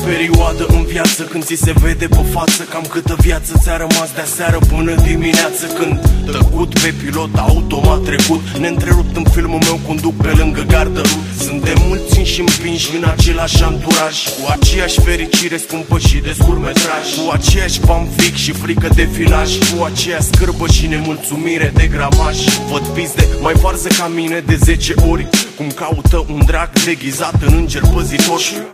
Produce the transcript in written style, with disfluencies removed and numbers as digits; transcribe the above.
perioadă în viață când ți se vede pe față cam câtă viață ți-a rămas de-aseară până dimineață, când tăcut pe pilot automat trecut, neîntrerupt în filmul meu conduc pe lângă gardă. Suntem mulți și împinși în același anturaj, cu aceeași fericire scumpă și de scurtmetraj, cu aceeași fanfic și frică de filaj, cu aceeași scârbă și nemulțumire de gramaj. Văd pizde mai varză ca mine de 10 ori, cum caută un drac deghizat în înger păzitor.